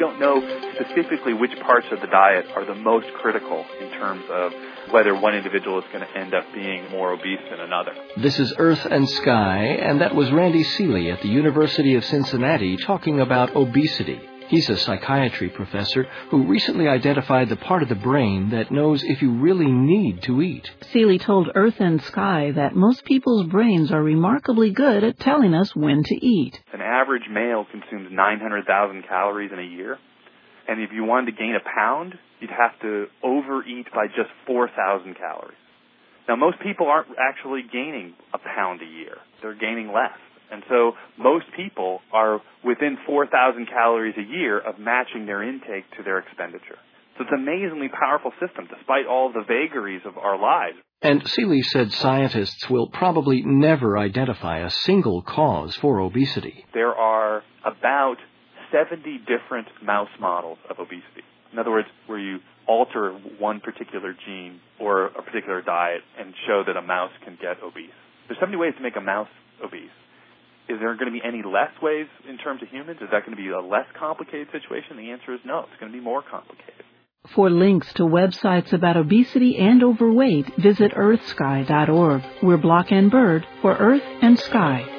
don't know specifically which parts of the diet are the most critical in terms of whether one individual is going to end up being more obese than another. This is Earth and Sky, and that was Randy Seeley at the University of Cincinnati talking about obesity. He's a psychiatry professor who recently identified the part of the brain that knows if you really need to eat. Seeley told Earth and Sky that most people's brains are remarkably good at telling us when to eat. An average male consumes 900,000 calories in a year, and if you wanted to gain a pound, you'd have to overeat by just 4,000 calories. Now, most people aren't actually gaining a pound a year. They're gaining less. And so most people are within 4,000 calories a year of matching their intake to their expenditure. So it's an amazingly powerful system, despite all the vagaries of our lives. And Seeley said scientists will probably never identify a single cause for obesity. There are about 70 different mouse models of obesity. In other words, where you alter one particular gene or a particular diet and show that a mouse can get obese. There's 70 ways to make a mouse obese. Is there going to be any less ways in terms of humans? Is that going to be a less complicated situation? The answer is no. It's going to be more complicated. For links to websites about obesity and overweight, visit earthsky.org. We're Block and Bird for Earth and Sky.